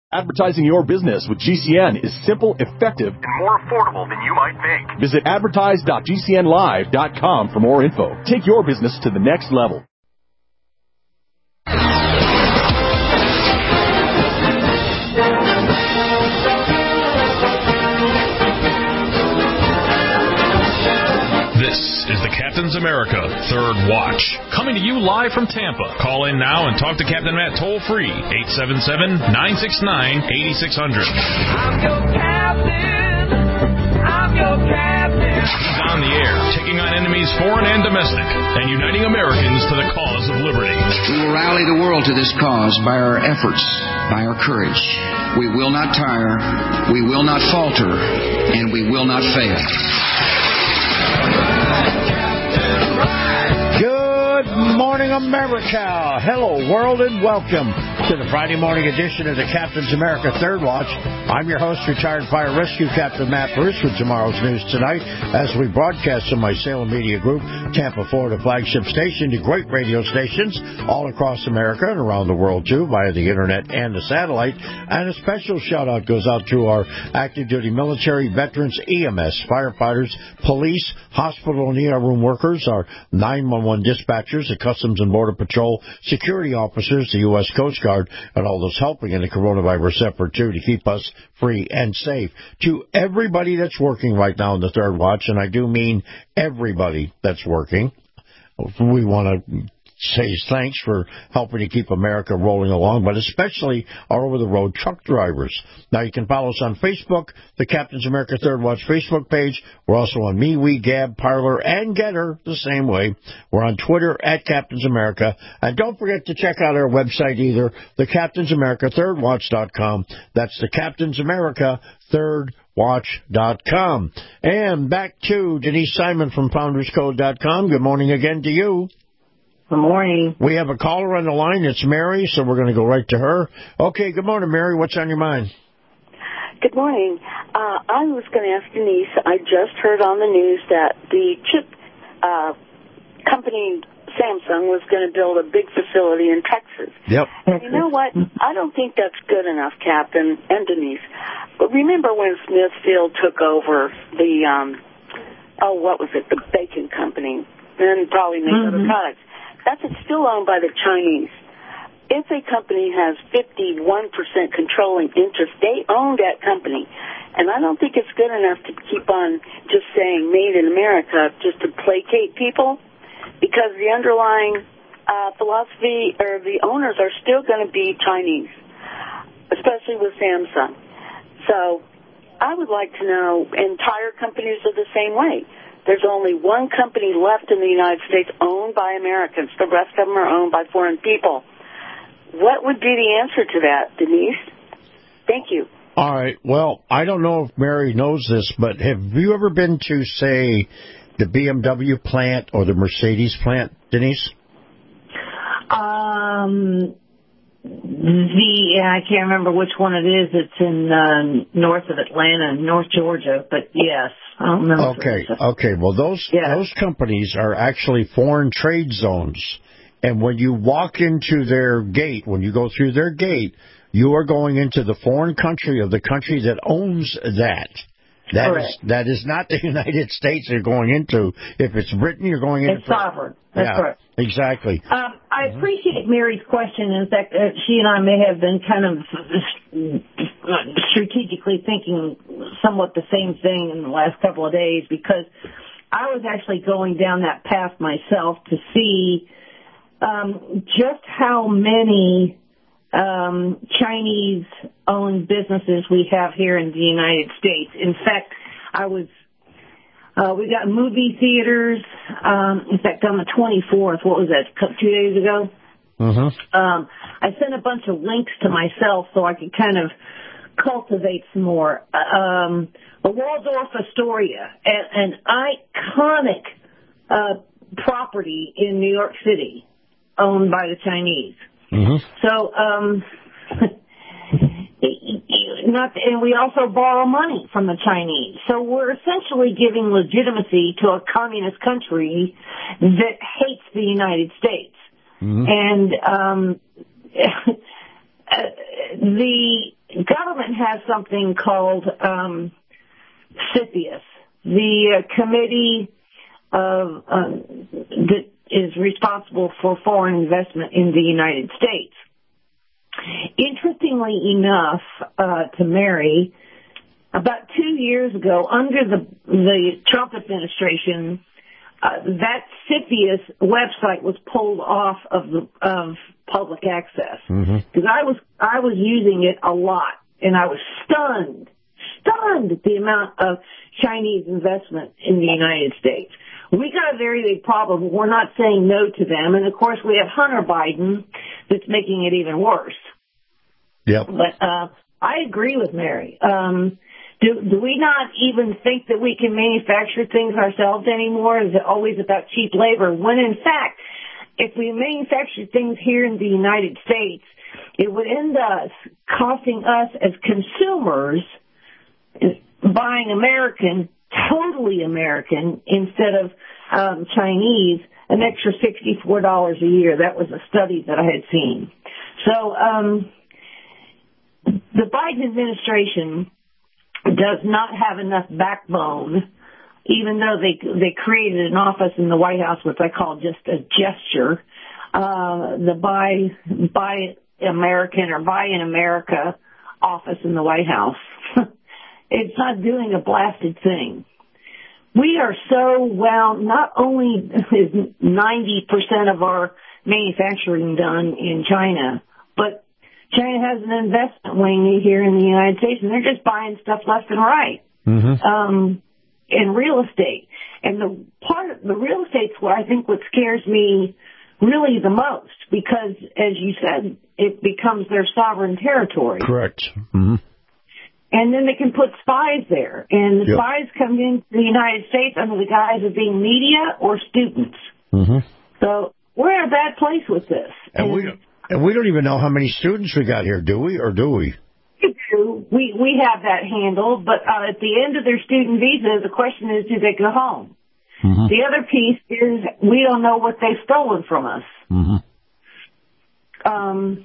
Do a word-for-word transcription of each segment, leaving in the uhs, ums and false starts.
Advertising your business with G C N is simple, effective, and more affordable than you might think. Visit advertise dot g c n live dot com for more info. Take your business to the next level. This is the Captain's America Third Watch, coming to you live from Tampa. Call in now and talk to Captain Matt toll-free, eight seven seven, nine six nine, eight six zero zero. I'm your captain. I'm your captain. He's on the air, taking on enemies foreign and domestic, and uniting Americans to the cause of liberty. We will rally the world to this cause by our efforts, by our courage. We will not tire, we will not falter, and we will not fail. Good morning, America. Hello, world, and welcome to the Friday morning edition of the Captain's America Third Watch. I'm your host, retired fire rescue captain Matt Bruce, with tomorrow's news tonight as we broadcast from my Salem Media Group, Tampa, Florida flagship station to great radio stations all across America and around the world, too, via the internet and the satellite. And a special shout-out goes out to our active duty military, veterans, E M S, firefighters, police, hospital and E R room workers, our nine one one dispatchers, the Customs and Border Patrol, security officers, the U S Coast Guard, and all those helping in the coronavirus effort, too, to keep us free and safe. To everybody that's working right now in the Third Watch, and I do mean everybody that's working, we want to say thanks for helping to keep America rolling along, but especially our over-the-road truck drivers. Now, you can follow us on Facebook, the Captain's America Third Watch Facebook page. We're also on MeWe, Gab, Parler, and Getter the same way. We're on Twitter at Captain's America. And don't forget to check out our website either, the Captain's America Third Watch dot com. That's the Captain's America Third Watch dot com. And back to Denise Simon from Founders Code dot com. Good morning again to you. Good morning. We have a caller on the line. It's Mary, so we're going to go right to her. Okay, good morning, Mary. What's on your mind? Good morning. Uh, I was going to ask Denise, I just heard on the news that the chip uh, company Samsung was going to build a big facility in Texas. Yep. And you know what? I don't think that's good enough, Captain and Denise. But remember when Smithfield took over the, um, oh, what was it, the bacon company, and probably made mm-hmm. other products. That's still owned by the Chinese. If a company has fifty-one percent controlling interest, they own that company. And I don't think it's good enough to keep on just saying made in America just to placate people, because the underlying uh, philosophy or the owners are still going to be Chinese, especially with Samsung. So I would like to know, and tire companies are the same way. There's only one company left in the United States owned by Americans. The rest of them are owned by foreign people. What would be the answer to that, Denise? Thank you. All right. Well, I don't know if Mary knows this, but have you ever been to, say, the B M W plant or the Mercedes plant, Denise? Um, the I can't remember which one it is. It's in uh, north of Atlanta, North Georgia, but yes. I don't remember. Okay, okay. Well, those yeah. those companies are actually foreign trade zones. And when you walk into their gate, when you go through their gate, you are going into the foreign country of the country that owns that. That Correct. is that is not the United States you're going into. If it's Britain, you're going into... It's sovereign. That's yeah, correct. Exactly. Um, I appreciate Mary's question. In fact, uh, she and I may have been kind of strategically thinking somewhat the same thing in the last couple of days, because I was actually going down that path myself to see um, just how many um, Chinese-owned businesses we have here in the United States. In fact, I was... Uh, we got movie theaters. Um, in fact, on the twenty-fourth, what was that, a couple, two days ago? Mm-hmm. Um, I sent a bunch of links to myself so I could kind of cultivate some more. Um, the Waldorf Astoria, an, an iconic uh, property in New York City, owned by the Chinese. Mm-hmm. So, um... Not, and we also borrow money from the Chinese. So we're essentially giving legitimacy to a communist country that hates the United States. Mm-hmm. And um, the has something called um, CFIUS, the uh, Committee of um, that is responsible for foreign investment in the United States. Interestingly enough, uh, to Mary, about two years ago, under the the Trump administration, uh, that CFIUS website was pulled off of the of public access because mm-hmm. I was I was using it a lot, and I was stunned, stunned at the amount of Chinese investment in the United States. We got a very big problem. We're not saying no to them, and of course we have Hunter Biden that's making it even worse. Yep. But uh, I agree with Mary. Um, Do, do we not even think that we can manufacture things ourselves anymore? Is it always about cheap labor? When in fact, if we manufacture things here in the United States, it would end up costing us as consumers, buying American, totally American, instead of um, Chinese, an extra sixty-four dollars a year. That was a study that I had seen. So um, the Biden administration does not have enough backbone, even though they they created an office in the White House, which I call just a gesture, uh, the Buy Buy American or Buy in America office in the White House. It's not doing a blasted thing. We are so well, not only is ninety percent of our manufacturing done in China, but China has an investment wing here in the United States, and they're just buying stuff left and right mm-hmm. um, in real estate. And the part of the real estate's what I think what scares me really the most, because, as you said, it becomes their sovereign territory. Correct. Mm-hmm. And then they can put spies there, and the yep. spies come into the United States under the guise of being media or students. Mm-hmm. So we're in a bad place with this. And, and we don't. And we don't even know how many students we got here, do we, or do we? We do. We, we have that handled, but uh, at the end of their student visa, the question is, do they go home? Mm-hmm. The other piece is we don't know what they've stolen from us. Mm-hmm. Um,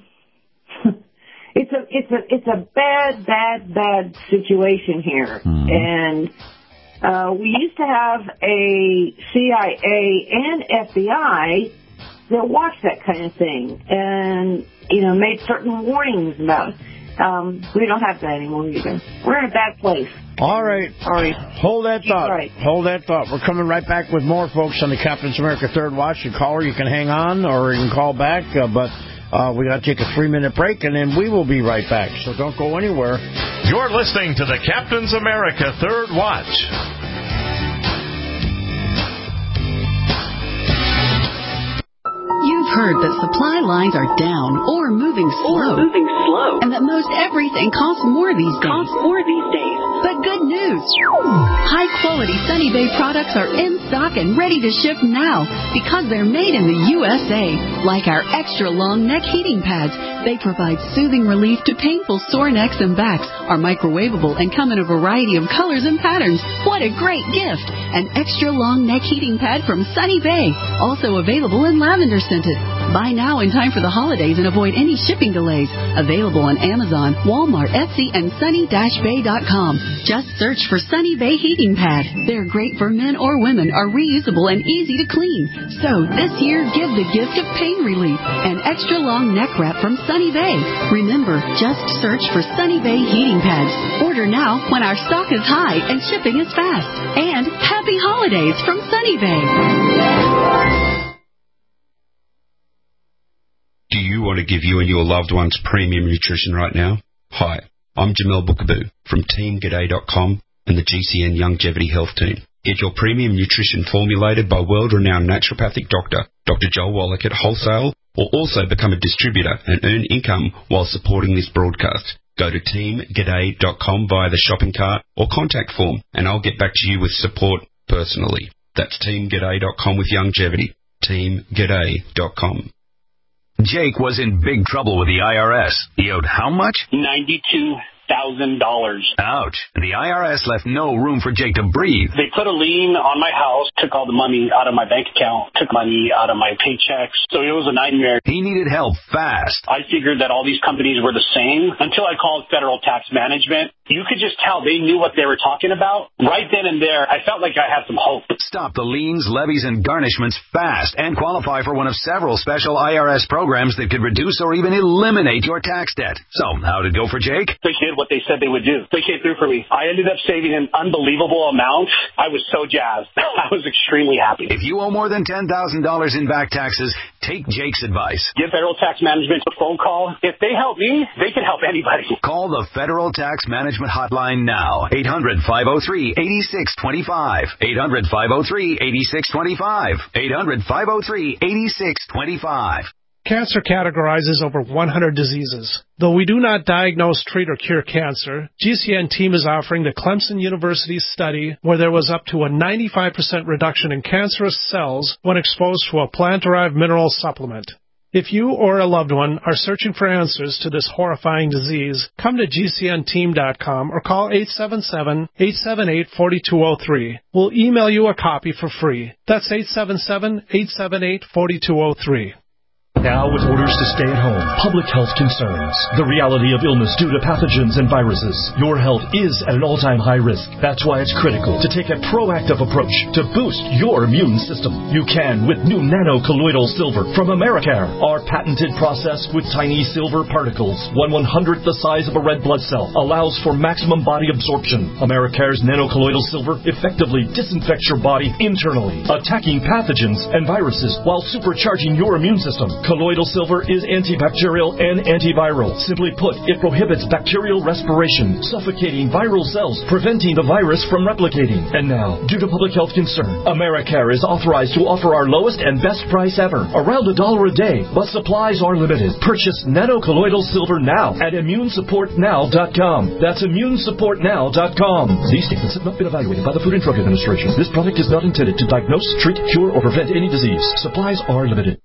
it's a it's a it's a bad bad bad situation here, mm-hmm. and uh, we used to have a C I A and F B I that watched that kind of thing and, you know, made certain warnings about it. Um, we don't have that anymore either. We're in a bad place. All right. All right. Hold that thought. Right. Hold that thought. We're coming right back with more, folks, on the Captain's America Third Watch. You caller, you can hang on or you can call back, uh, but uh, we got to take a three-minute break, and then we will be right back. So don't go anywhere. You're listening to the Captain's America Third Watch. You've heard that supply lines are down or moving slow, or moving slow, and that most everything costs more these days. Costs more these days. But good news! High-quality Sunny Bay products are in stock and ready to ship now because they're made in the U S A. Like our extra-long neck heating pads, they provide soothing relief to painful sore necks and backs, are microwavable, and come in a variety of colors and patterns. What a great gift! An extra-long neck heating pad from Sunny Bay, also available in lavender scented. Buy now in time for the holidays and avoid any shipping delays. Available on Amazon, Walmart, Etsy, and sunny dash bay dot com. Just search for Sunny Bay Heating Pad. They're great for men or women, are reusable and easy to clean. So this year, give the gift of pain relief. An extra long neck wrap from Sunny Bay. Remember, just search for Sunny Bay Heating Pads. Order now when our stock is high and shipping is fast. And happy holidays from Sunny Bay. Do you want to give you and your loved ones premium nutrition right now? Hi, I'm Jamel Bookaboo from team g'day dot com and the G C N Longevity Health Team. Get your premium nutrition formulated by world-renowned naturopathic doctor, Doctor Joel Wallach at wholesale, or also become a distributor and earn income while supporting this broadcast. Go to team g'day dot com via the shopping cart or contact form, and I'll get back to you with support personally. That's team g'day dot com with longevity. team g'day dot com. Jake was in big trouble with the I R S. He owed how much? ninety-two thousand dollars. Ouch. The I R S left no room for Jake to breathe. They put a lien on my house, took all the money out of my bank account, took money out of my paychecks. So it was a nightmare. He needed help fast. I figured that all these companies were the same until I called Federal Tax Management. You could just tell they knew what they were talking about. Right then and there, I felt like I had some hope. Stop the liens, levies, and garnishments fast and qualify for one of several special I R S programs that could reduce or even eliminate your tax debt. So, how did it go for Jake? They did what they said they would do. They came through for me. I ended up saving an unbelievable amount. I was so jazzed. I was extremely happy. If you owe more than ten thousand dollars in back taxes, take Jake's advice. Give Federal Tax Management a phone call. If they help me, they can help anybody. Call the Federal Tax Management Hotline now. eight hundred, five oh three, eight six two five. eight hundred, five oh three, eight six two five. eight hundred, five oh three, eight six two five. Cancer categorizes over one hundred diseases. Though we do not diagnose, treat, or cure cancer, G C N team is offering the Clemson University study where there was up to a ninety-five percent reduction in cancerous cells when exposed to a plant-derived mineral supplement. If you or a loved one are searching for answers to this horrifying disease, come to G C N team dot com or call eight seven seven, eight seven eight, four two zero three. We'll email you a copy for free. That's eight seven seven, eight seven eight, four two zero three. Now, with orders to stay at home, public health concerns, the reality of illness due to pathogens and viruses, your health is at an all-time high risk. That's why it's critical to take a proactive approach to boost your immune system. You can with new nano-colloidal silver from Americare. Our patented process with tiny silver particles, one one-hundredth the size of a red blood cell, allows for maximum body absorption. Americare's nano-colloidal silver effectively disinfects your body internally, attacking pathogens and viruses while supercharging your immune system. Colloidal silver is antibacterial and antiviral. Simply put, it prohibits bacterial respiration, suffocating viral cells, preventing the virus from replicating. And now, due to public health concern, Americare is authorized to offer our lowest and best price ever, around a dollar a day, but supplies are limited. Purchase nano-colloidal silver now at immune support now dot com. That's immune support now dot com. These statements have not been evaluated by the Food and Drug Administration. This product is not intended to diagnose, treat, cure, or prevent any disease. Supplies are limited.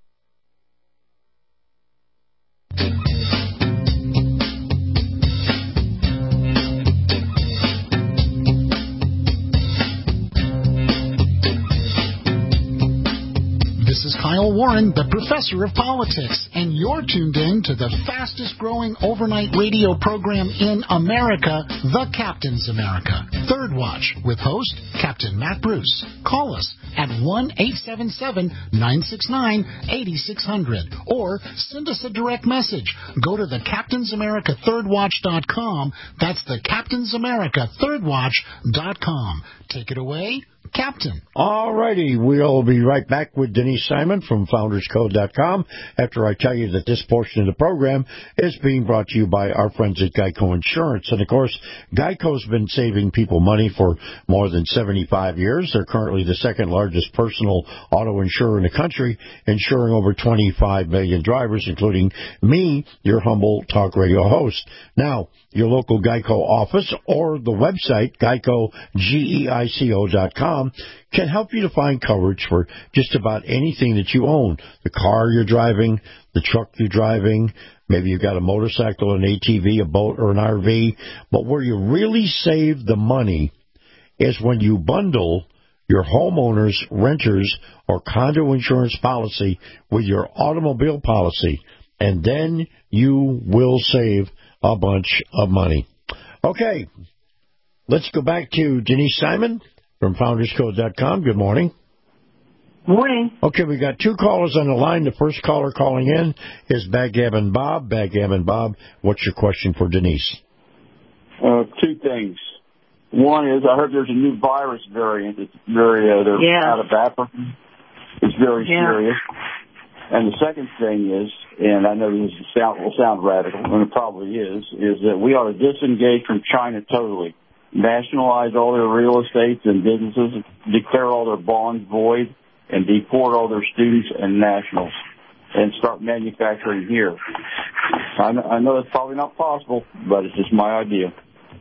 This is Kyle Warren, the professor of politics, and you're tuned in to the fastest growing overnight radio program in America, The Captain's America. Third Watch with host Captain Matt Bruce. Call us at one eight seven seven, nine six nine, eight six zero zero or send us a direct message. Go to the captains america third watch dot com. That's the captains america third watch dot com. Take it away, Captain. All righty. We'll be right back with Denise Simon from founders code dot com after I tell you that this portion of the program is being brought to you by our friends at Geico Insurance. And, of course, Geico's been saving people money for more than seventy-five years. They're currently the second largest personal auto insurer in the country, insuring over twenty-five million drivers, including me, your humble talk radio host. Now, your local Geico office or the website, geico, G E I C O dot com, can help you to find coverage for just about anything that you own. The car you're driving, the truck you're driving, maybe you've got a motorcycle, an A T V, a boat, or an R V. But where you really save the money is when you bundle your homeowner's, renter's, or condo insurance policy with your automobile policy, and then you will save a bunch of money. Okay, let's go back to Denise Simon from founders code dot com. Good morning. Morning. Okay, we got two callers on the line. The first caller calling in is Backgammon Bob. Backgammon Bob, what's your question for Denise? Uh, two things. One is, I heard there's a new virus variant that's very uh, they're yeah. out of Africa. It's very yeah. serious. And the second thing is, and I know this sound, will sound radical, and it probably is, is that we ought to disengage from China totally, nationalize all their real estates and businesses, declare all their bonds void, and deport all their students and nationals, and start manufacturing here. I know, I know it's probably not possible, but it's just my idea.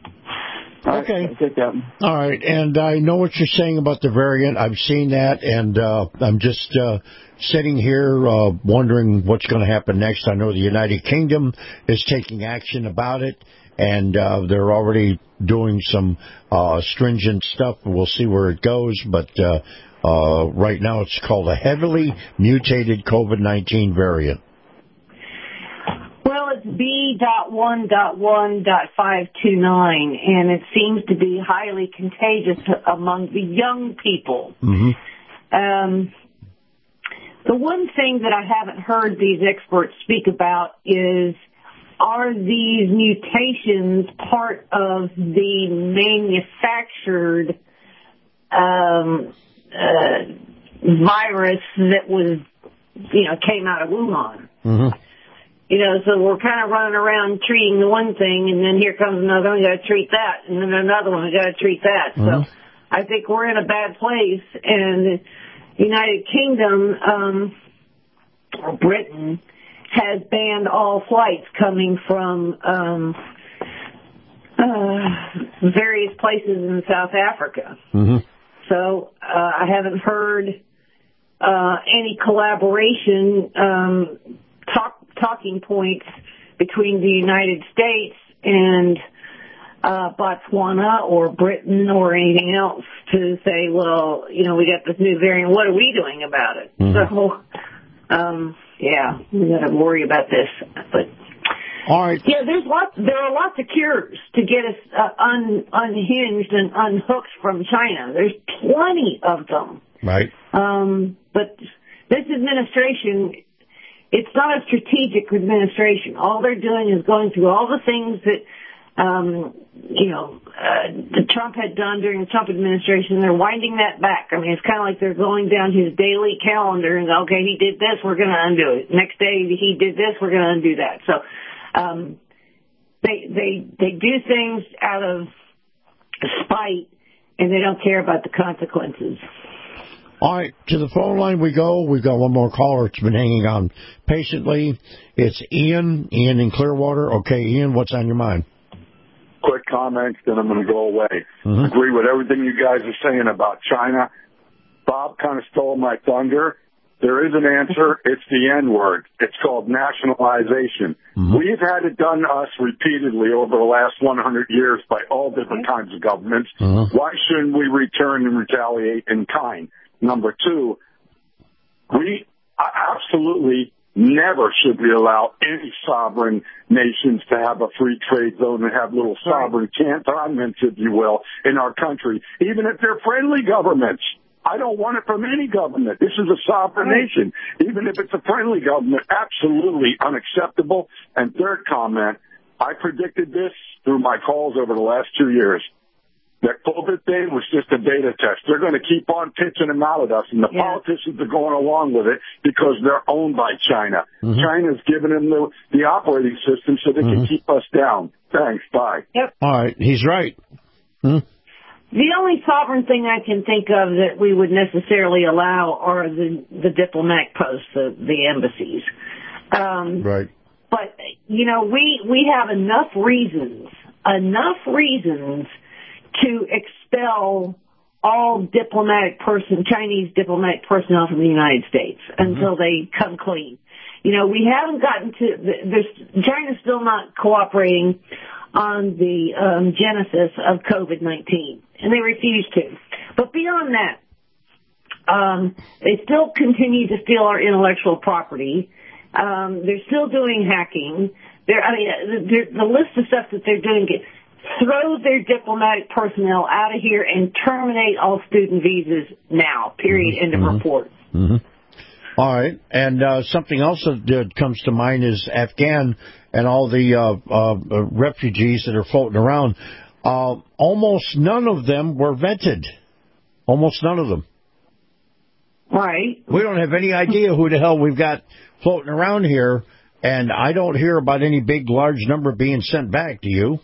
All okay. Right, take that. All right, and I know what you're saying about the variant. I've seen that, and uh, I'm just uh, sitting here uh, wondering what's going to happen next. I know the United Kingdom is taking action about it, and uh, they're already doing some uh, stringent stuff. We'll see where it goes, but uh, uh, right now it's called a heavily mutated COVID nineteen variant. Well, it's B one one five two nine, and it seems to be highly contagious among the young people. Mm-hmm. Um, the one thing that I haven't heard these experts speak about is, are these mutations part of the manufactured um, uh, virus that was, you know, came out of Wuhan? Mm-hmm. You know, so we're kind of running around treating the one thing, and then here comes another one, you got to treat that, and then another one, you got to treat that. Mm-hmm. So I think we're in a bad place, and the United Kingdom, um, or Britain, has banned all flights coming from um, uh, various places in South Africa. Mm-hmm. So uh, I haven't heard uh, any collaboration um, talk. talking points between the United States and uh, Botswana or Britain or anything else to say, well, you know, we got this new variant. What are we doing about it? Mm-hmm. So, um, yeah, we got to worry about this. But all right, yeah, there's lots. There are lots of cures to get us uh, un, unhinged and unhooked from China. There's plenty of them. Right. Um, but this administration, it's not a strategic administration. All they're doing is going through all the things that, um, you know, uh, Trump had done during the Trump administration. They're winding that back. I mean, it's kind of like they're going down his daily calendar and, okay, he did this, we're going to undo it. Next day, he did this, we're going to undo that. So, um, they, they, they do things out of spite, and they don't care about the consequences. All right, to the phone line we go. We've got one more caller. It's been hanging on patiently. It's Ian. Ian in Clearwater. Okay, Ian, what's on your mind? Quick comments, then I'm going to go away. Mm-hmm. Agree with everything you guys are saying about China. Bob kind of stole my thunder. There is an answer. It's the N word. It's called nationalization. Mm-hmm. We've had it done to us repeatedly over the last one hundred years by all different kinds of governments. Mm-hmm. Why shouldn't we return and retaliate in kind? Number two, we absolutely never should we allow any sovereign nations to have a free trade zone and have little sovereign cantonments, if you will, in our country, even if they're friendly governments. I don't want it from any government. This is a sovereign nation. Even if it's a friendly government, absolutely unacceptable. And third comment, I predicted this through my calls over the last two years. That COVID thing was just a beta test. They're going to keep on pitching them out at us, and the yeah. politicians are going along with it because they're owned by China. Mm-hmm. China's giving them the, the operating system so they mm-hmm. can keep us down. Thanks. Bye. Yep. All right. He's right. Hmm? The only sovereign thing I can think of that we would necessarily allow are the, the diplomatic posts, the, the embassies. Um, right. But, you know, we, we have enough reasons, enough reasons to expel all diplomatic person, Chinese diplomatic personnel from the United States mm-hmm. until they come clean. You know, we haven't gotten to, there's, China's still not cooperating on the um, genesis of COVID nineteen, and they refuse to. But beyond that, um, they still continue to steal our intellectual property. Um, they're still doing hacking. They're, I mean, the list of stuff that they're doing, throw their diplomatic personnel out of here and terminate all student visas now, period, mm-hmm. end of mm-hmm. report. Mm-hmm. All right. And uh, something else that comes to mind is Afghan and all the uh, uh, refugees that are floating around. Uh, almost none of them were vetted. Almost none of them. Right. We don't have any idea who the hell we've got floating around here, and I don't hear about any big, large number being sent back. Do you?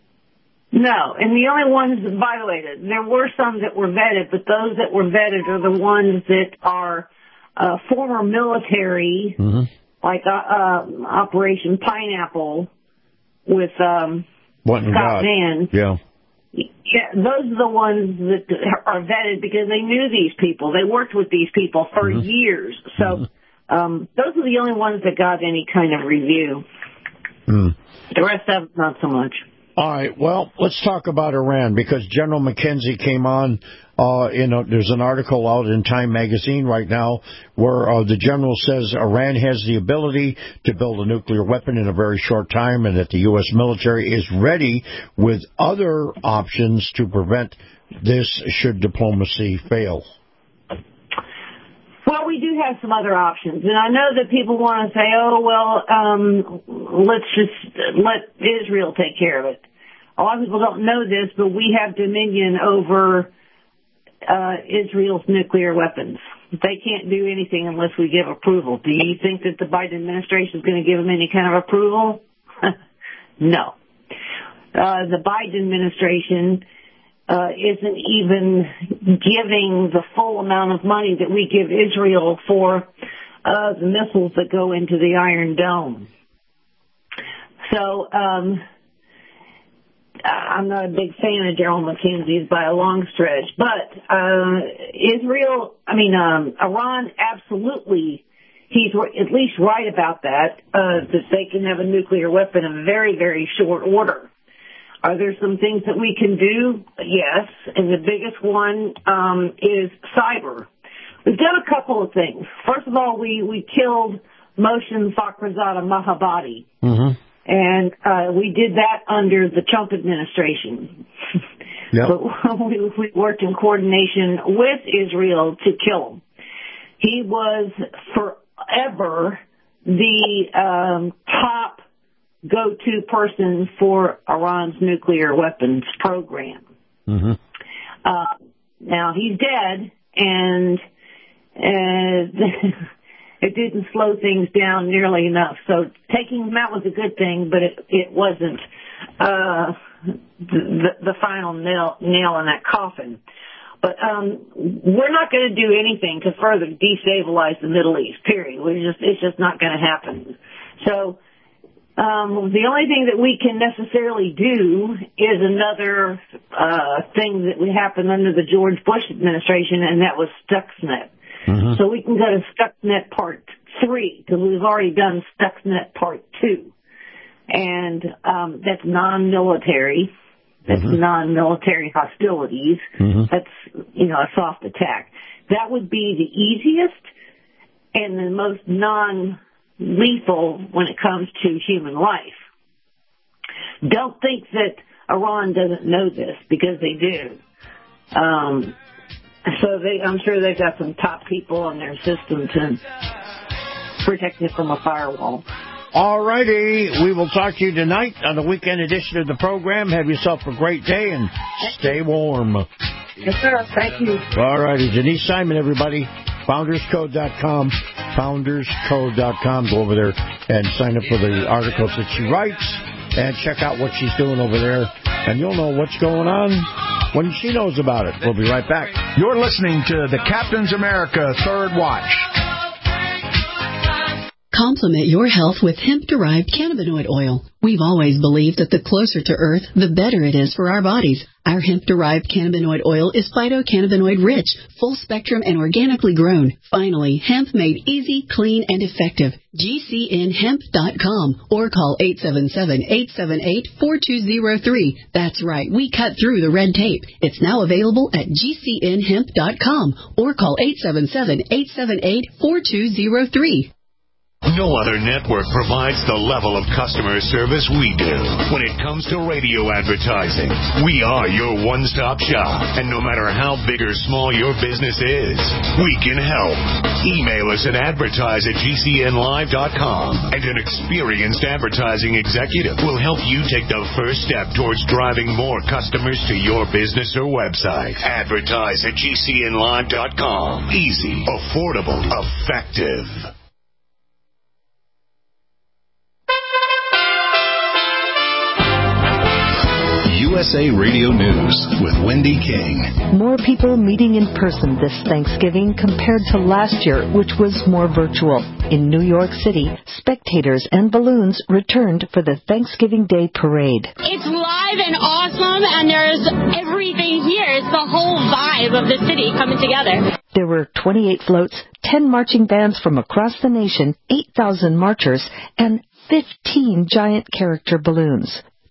No, and the only ones, by the way, there were some that were vetted, but those that were vetted are the ones that are uh, former military, mm-hmm. like uh, uh, Operation Pineapple with um, Scott Mann. Yeah. Yeah, those are the ones that are vetted because they knew these people. They worked with these people for mm-hmm. years. So mm-hmm. um, those are the only ones that got any kind of review. Mm. The rest of them, not so much. All right, well, let's talk about Iran, because General McKenzie came on. Uh, in a, there's an article out in Time magazine right now where uh, the general says Iran has the ability to build a nuclear weapon in a very short time, and that the U S military is ready with other options to prevent this should diplomacy fail. Well, we do have some other options, and I know that people want to say, oh, well, um, let's just let Israel take care of it. A lot of people don't know this, but we have dominion over uh, Israel's nuclear weapons. They can't do anything unless we give approval. Do you think that the Biden administration is going to give them any kind of approval? No. Uh, the Biden administration uh, isn't even giving the full amount of money that we give Israel for uh, the missiles that go into the Iron Dome. So, um, I'm not a big fan of General McKenzie's by a long stretch, but uh, Israel, I mean, um, Iran, absolutely, he's at least right about that, uh, that they can have a nuclear weapon in very, very short order. Are there some things that we can do? Yes, and the biggest one um, is cyber. We've done a couple of things. First of all, we, we killed Mohsen Fakhrizadeh Mohammadi. Mm-hmm. And uh, we did that under the Trump administration. Yep. But we, we worked in coordination with Israel to kill him. He was forever the um, top go-to person for Iran's nuclear weapons program. Mm-hmm. Uh, now, he's dead, and uh, it didn't slow things down nearly enough. So taking him out was a good thing, but it, it wasn't uh, the, the final nail, nail in that coffin. But um, we're not going to do anything to further destabilize the Middle East, period. We're just, it's just not going to happen. So um, the only thing that we can necessarily do is another uh, thing that happened under the George Bush administration, and that was Stuxnet. Mm-hmm. So we can go to Stuxnet Part three, because we've already done Stuxnet Part two. And um, that's non-military. That's mm-hmm. non-military hostilities. Mm-hmm. That's, you know, a soft attack. That would be the easiest and the most non-lethal when it comes to human life. Don't think that Iran doesn't know this, because they do. Um, so they, I'm sure they've got some top people in their system to protect it from a firewall. All righty. We will talk to you tonight on the weekend edition of the program. Have yourself a great day and stay warm. Yes, sir. Thank you. All righty. Denise Simon, everybody. founders code dot com. founders code dot com. Go over there and sign up for the articles that she writes and check out what she's doing over there. And you'll know what's going on when she knows about it. We'll be right back. You're listening to the Captain's America Third Watch. Complement your health with hemp-derived cannabinoid oil. We've always believed that the closer to Earth, the better it is for our bodies. Our hemp-derived cannabinoid oil is phytocannabinoid-rich, full-spectrum, and organically grown. Finally, hemp made easy, clean, and effective. G C N hemp dot com or call eight seven seven, eight seven eight, four two zero three. That's right, we cut through the red tape. It's now available at G C N hemp dot com or call eight seven seven, eight seven eight, four two zero three. No other network provides the level of customer service we do. When it comes to radio advertising, we are your one-stop shop. And no matter how big or small your business is, we can help. Email us at advertise at G C N live dot com, and an experienced advertising executive will help you take the first step towards driving more customers to your business or website. Advertise at G C N live dot com. Easy, affordable, effective. U S A Radio News with Wendy King. More people meeting in person this Thanksgiving compared to last year, which was more virtual. In New York City, spectators and balloons returned for the Thanksgiving Day Parade. It's live and awesome, and there's everything here. It's the whole vibe of the city coming together. There were twenty-eight floats, ten marching bands from across the nation, eight thousand marchers, and fifteen giant character balloons.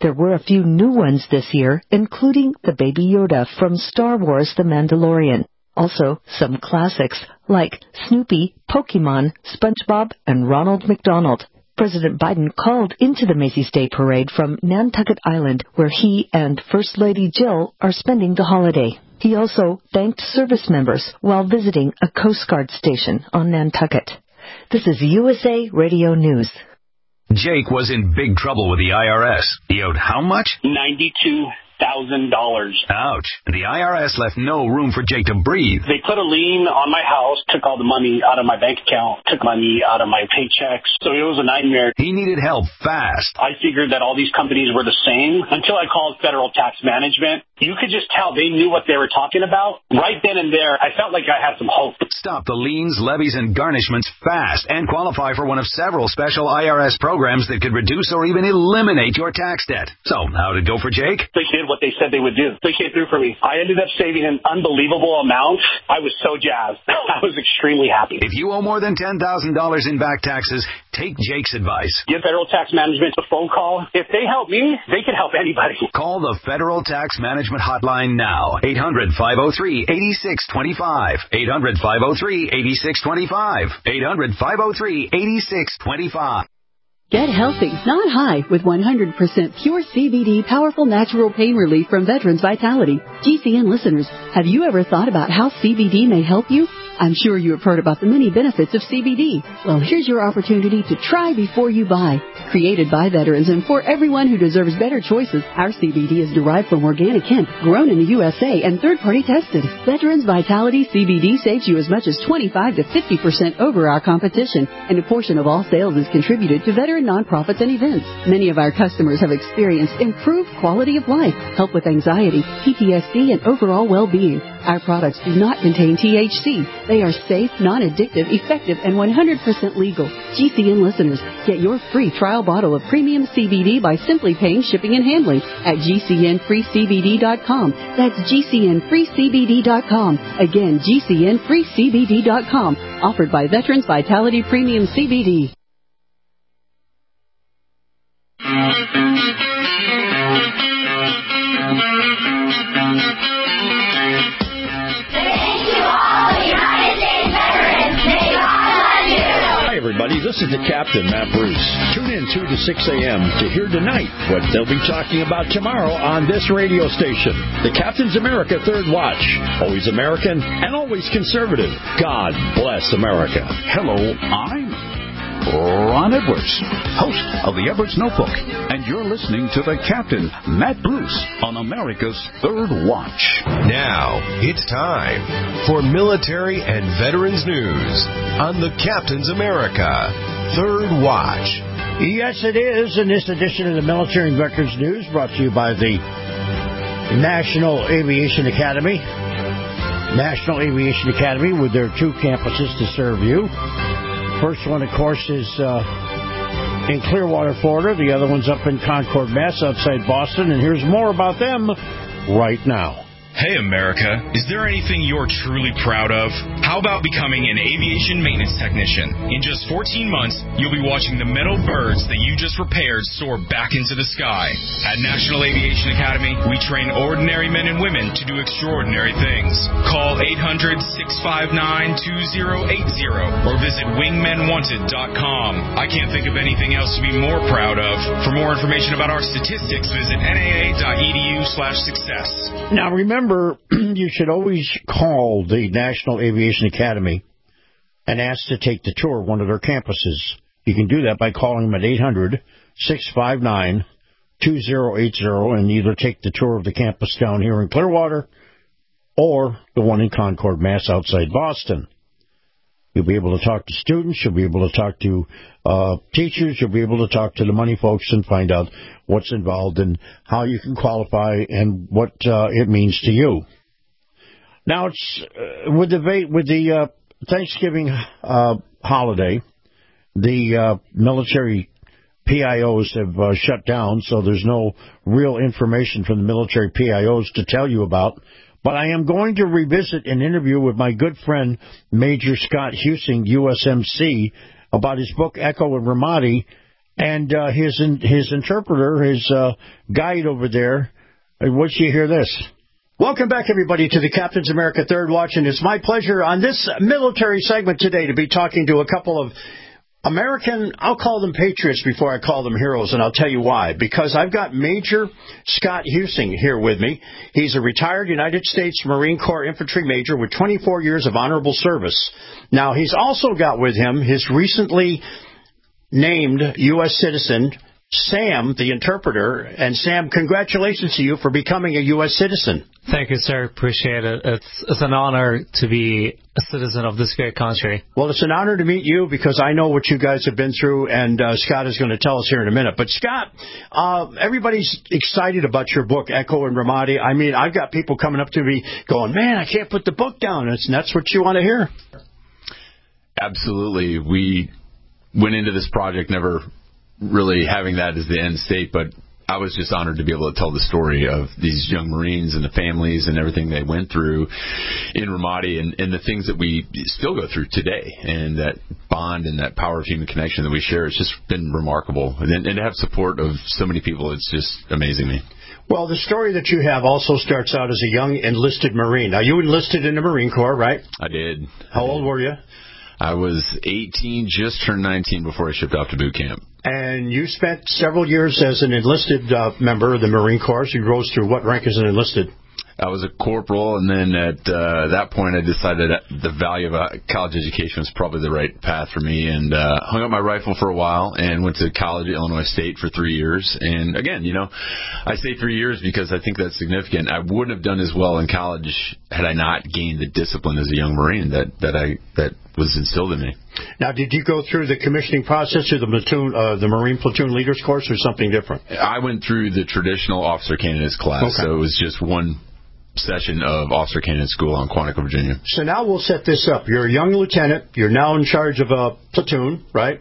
There were a few new ones this year, including the Baby Yoda from Star Wars The Mandalorian. Also, some classics like Snoopy, Pokemon, SpongeBob, and Ronald McDonald. President Biden called into the Macy's Day Parade from Nantucket Island, where he and First Lady Jill are spending the holiday. He also thanked service members while visiting a Coast Guard station on Nantucket. This is U S A Radio News. Jake was in big trouble with the I R S. He owed how much? ninety-two thousand dollars. Ouch. The I R S left no room for Jake to breathe. They put a lien on my house, took all the money out of my bank account, took money out of my paychecks. So it was a nightmare. He needed help fast. I figured that all these companies were the same until I called Federal Tax Management. You could just tell they knew what they were talking about. Right then and there, I felt like I had some hope. Stop the liens, levies, and garnishments fast and qualify for one of several special I R S programs that could reduce or even eliminate your tax debt. So, how'd it go for Jake? They did what they said they would do. They came through for me. I ended up saving an unbelievable amount. I was so jazzed. I was extremely happy. If you owe more than ten thousand dollars in back taxes, take Jake's advice. Give Federal Tax Management a phone call. If they help me, they can help anybody. Call the Federal Tax Management Hotline now. eight hundred, five oh three, eight six two five. eight hundred, five oh three, eight six two five. eight hundred, five oh three, eight six two five. Get healthy, not high, with one hundred percent pure C B D powerful natural pain relief from Veterans Vitality. G C N listeners, have you ever thought about how C B D may help you? I'm sure you have heard about the many benefits of C B D. Well, here's your opportunity to try before you buy. Created by veterans and for everyone who deserves better choices, our C B D is derived from organic hemp, grown in the U S A, and third-party tested. Veterans Vitality C B D saves you as much as twenty-five to fifty percent over our competition, and a portion of all sales is contributed to veteran nonprofits and events. Many of our customers have experienced improved quality of life, help with anxiety, P T S D, and overall well-being. Our products do not contain T H C. They are safe, non-addictive, effective, and one hundred percent legal. G C N listeners, get your free trial bottle of premium C B D by simply paying shipping and handling at G C N free C B D dot com. That's G C N free C B D dot com. Again, G C N free C B D dot com. Offered by Veterans Vitality Premium C B D. Everybody, this is the Captain, Matt Bruce. Tune in two to six a.m. to hear tonight what they'll be talking about tomorrow on this radio station. The Captain's America Third Watch. Always American and always conservative. God bless America. Hello, I'm Ron Edwards, host of the Edwards Notebook, and you're listening to the Captain, Matt Bruce, on America's Third Watch. Now, it's time for military and veterans news on the Captain's America Third Watch. Yes, it is, in this edition of the Military and Veterans News, brought to you by the National Aviation Academy. National Aviation Academy, with their two campuses to serve you. First one, of course, is uh, in Clearwater, Florida. The other one's up in Concord, Mass, outside Boston. And here's more about them right now. Hey, America, is there anything you're truly proud of? How about becoming an aviation maintenance technician? In just fourteen months, you'll be watching the metal birds that you just repaired soar back into the sky. At National Aviation Academy, we train ordinary men and women to do extraordinary things. Call eight hundred, six five nine, two oh eight oh or visit wingmen wanted dot com. I can't think of anything else to be more proud of. For more information about our statistics, visit N A A dot E D U slash success. Now, remember, Remember, you should always call the National Aviation Academy and ask to take the tour of one of their campuses. You can do that by calling them at eight hundred, six five nine, two oh eight oh and either take the tour of the campus down here in Clearwater or the one in Concord, Mass, outside Boston. You'll be able to talk to students. You'll be able to talk to uh, teachers. You'll be able to talk to the money folks and find out what's involved and how you can qualify and what uh, it means to you. Now, it's uh, with the with the uh, Thanksgiving uh, holiday, the uh, military P I Os have uh, shut down, so there's no real information from the military P I Os to tell you about. But I am going to revisit an interview with my good friend, Major Scott Husing, U S M C, about his book, Echo and Ramadi, And uh, his his interpreter, his uh, guide over there, once you hear this. Welcome back, everybody, to the Captain's America Third Watch, and it's my pleasure on this military segment today to be talking to a couple of American, I'll call them patriots before I call them heroes, and I'll tell you why. Because I've got Major Scott Huesing here with me. He's a retired United States Marine Corps infantry major with twenty-four years of honorable service. Now, he's also got with him his recently named U S citizen, Sam, the interpreter. And Sam, congratulations to you for becoming a U S citizen. Thank you, sir. Appreciate it. It's it's an honor to be a citizen of this great country. Well, it's an honor to meet you because I know what you guys have been through, and uh, Scott is going to tell us here in a minute. But, Scott, uh, everybody's excited about your book, Echo and Ramadi. I mean, I've got people coming up to me going, man, I can't put the book down. And that's what you want to hear. Absolutely. We went into this project never really having that as the end state, but I was just honored to be able to tell the story of these young Marines and the families and everything they went through in Ramadi, and, and the things that we still go through today, and that bond and that power of human connection that we share. It's just been remarkable. And, and to have support of so many people, it's just amazing me. Well, the story that you have also starts out as a young enlisted Marine. Now, you enlisted in the Marine Corps, right? I did. How old were you? I was eighteen, just turned nineteen before I shipped off to boot camp. And you spent several years as an enlisted uh, member of the Marine Corps. You rose through what rank as an enlisted? I was a corporal, and then at uh, that point I decided that the value of a college education was probably the right path for me, and uh, hung up my rifle for a while and went to college at Illinois State for three years. And again, you know, I say three years because I think that's significant. I wouldn't have done as well in college had I not gained the discipline as a young Marine that, that I that was instilled in me. Now, did you go through the commissioning process or the platoon, uh, the Marine Platoon Leaders course, or something different? I went through the traditional officer candidates class, okay. So it was just one session of officer candidate school on Quantico, Virginia. So now we'll set this up. You're a young lieutenant. You're now in charge of a platoon, right?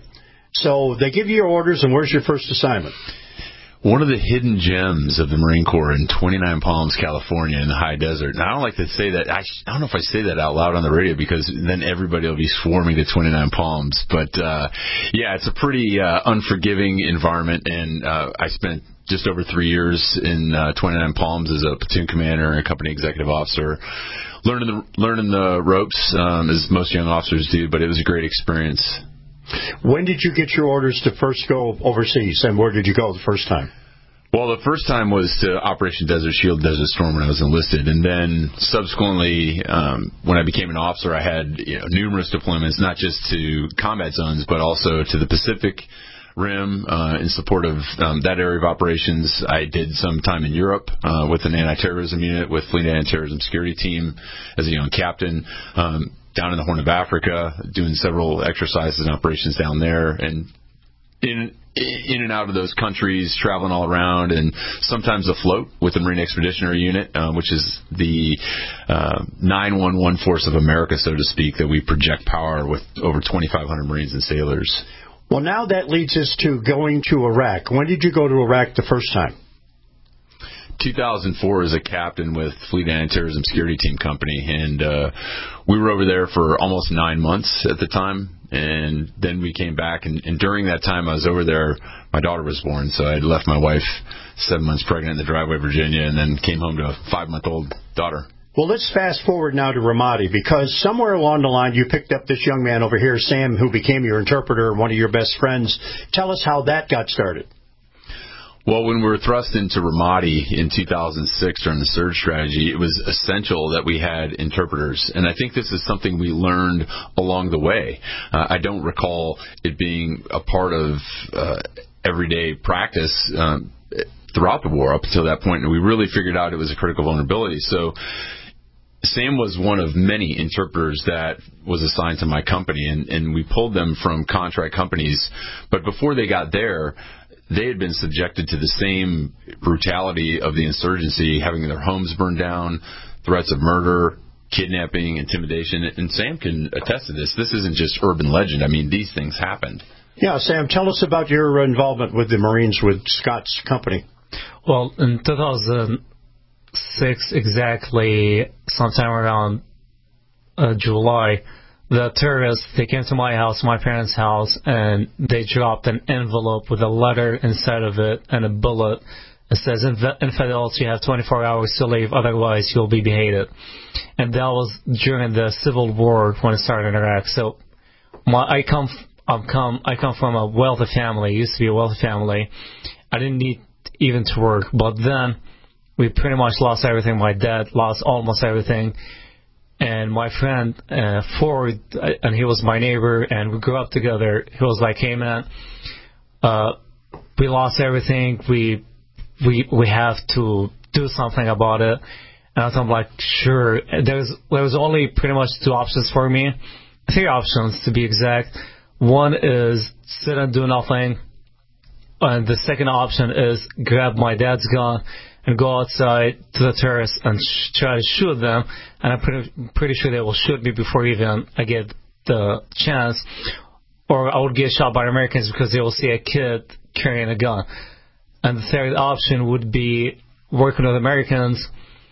So they give you your orders, and where's your first assignment? One of the hidden gems of the Marine Corps in twenty-nine Palms, California, in the high desert. And I don't like to say that. I, I don't know if I say that out loud on the radio because then everybody will be swarming to twenty-nine Palms. But, uh, yeah, it's a pretty uh, unforgiving environment, and uh, I spent just over three years in uh, twenty-nine Palms as a platoon commander and a company executive officer, learning the, learning the ropes, um, as most young officers do, but it was a great experience. When did you get your orders to first go overseas, and where did you go the first time? Well, the first time was to Operation Desert Shield, Desert Storm when I was enlisted, and then subsequently, um, when I became an officer, I had you know, numerous deployments, not just to combat zones, but also to the Pacific Rim uh, in support of um, that area of operations. I did some time in Europe uh, with an anti-terrorism unit with Fleet Anti-Terrorism Security Team as a young captain. Um, down in the Horn of Africa, doing several exercises and operations down there, and in in and out of those countries, traveling all around, and sometimes afloat with the Marine Expeditionary Unit, um, which is the uh, nine one one Force of America, so to speak, that we project power with over twenty-five hundred Marines and sailors. Well, now that leads us to going to Iraq. When did you go to Iraq the first time? two thousand four as a captain with Fleet Anti-Terrorism Security Team Company, and uh, we were over there for almost nine months at the time, and then we came back, and, and during that time I was over there, my daughter was born, so I had left my wife seven months pregnant in the driveway, Virginia, and then came home to a five-month-old daughter. Well, let's fast forward now to Ramadi, because somewhere along the line you picked up this young man over here, Sam, who became your interpreter and one of your best friends. Tell us how that got started. Well, when we were thrust into Ramadi in two thousand six during the surge strategy, it was essential that we had interpreters. And I think this is something we learned along the way. Uh, I don't recall it being a part of uh, everyday practice um, throughout the war up until that point. And we really figured out it was a critical vulnerability. So Sam was one of many interpreters that was assigned to my company, and, and we pulled them from contract companies. But before they got there, they had been subjected to the same brutality of the insurgency, having their homes burned down, threats of murder, kidnapping, intimidation. And Sam can attest to this. This isn't just urban legend. I mean, these things happened. Yeah, Sam, tell us about your involvement with the Marines with Scott's company. Well, in two thousand six, exactly, sometime around uh, July, the terrorists, they came to my house, my parents' house, and they dropped an envelope with a letter inside of it and a bullet. It says, infidels, you have twenty-four hours to leave, otherwise you'll be beheaded. And that was during the Civil War when it started in Iraq. So my, I come I'm come I come from a wealthy family, used to be a wealthy family. I didn't need even to work, but then we pretty much lost everything. My dad lost almost everything. And my friend, uh, Ford, and he was my neighbor, and we grew up together. He was like, hey, man, uh, we lost everything. We, we, we have to do something about it. And I was like, sure. There's, there was only pretty much two options for me. Three options, to be exact. One is sit and do nothing. And the second option is grab my dad's gun and go outside to the terrorists and sh- try to shoot them. And I'm pretty, pretty sure they will shoot me before even I get the chance. Or I would get shot by Americans because they will see a kid carrying a gun. And the third option would be working with Americans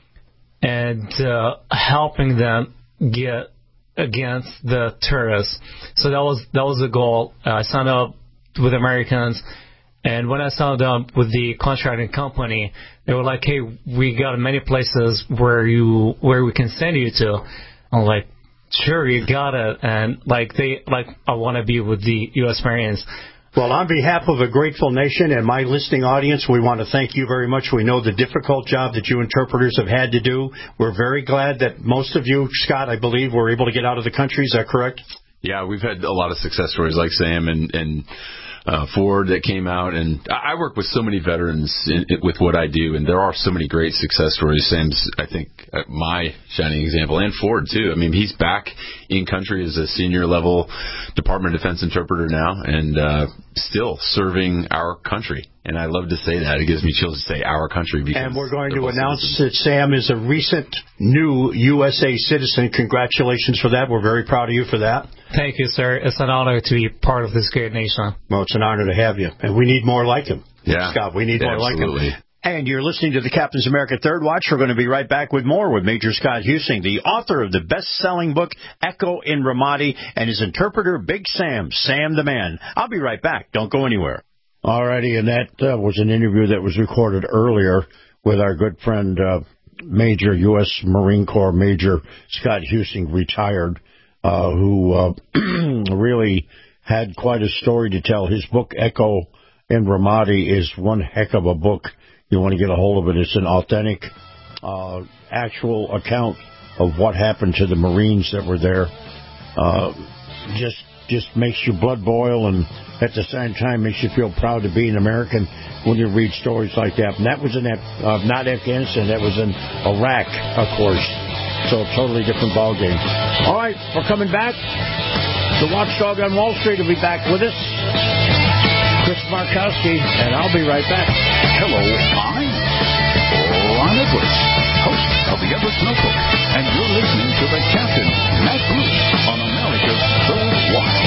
and uh, helping them get against the terrorists. So that was that was the goal. Uh, I signed up with Americans. And when I signed up with the contracting company, they were like, hey, we got many places where you where we can send you to. I'm like, sure, you got it. And like they like I want to be with the U S Marines. Well, on behalf of a grateful nation and my listening audience, we want to thank you very much. We know the difficult job that you interpreters have had to do. We're very glad that most of you, Scott, I believe, were able to get out of the country. Is that correct? Yeah, we've had a lot of success stories like Sam and and Uh, Ford that came out, and I work with so many veterans in, in, with what I do, and there are so many great success stories. Sam's, I think, uh, my shining example, and Ford too. I mean, he's back in country as a senior level Department of Defense interpreter now, and uh, still serving our country. And I love to say that. It gives me chills to say our country. Because and we're going to announce that Sam is a recent new U S A citizen. Congratulations for that. We're very proud of you for that. Thank you, sir. It's an honor to be part of this great nation. Well, it's an honor to have you. And we need more like him. Yeah. Scott, we need yeah, more absolutely. like him. And you're listening to the Captain's America Third Watch. We're going to be right back with more with Major Scott Huesing, the author of the best-selling book, Echo in Ramadi, and his interpreter, Big Sam, Sam the Man. I'll be right back. Don't go anywhere. All righty, and that uh, was an interview that was recorded earlier with our good friend, uh, Major U S Marine Corps Major Scott Huesing, retired, uh, who uh, really had quite a story to tell. His book, Echo in Ramadi, is one heck of a book. You want to get a hold of it. It's an authentic, uh, actual account of what happened to the Marines that were there. Uh, just just makes your blood boil, and at the same time makes you feel proud to be an American when you read stories like that. And that was in Af- uh, not Afghanistan, that was in Iraq, of course. So a totally different ballgame. All right, we're coming back. The Watchdog on Wall Street will be back with us. Chris Markowski, and I'll be right back. Hello, I'm Ron Edwards, host of the Edwards Notebook, and you're listening to the Captain, Matt Bruce, on America's Third Watch.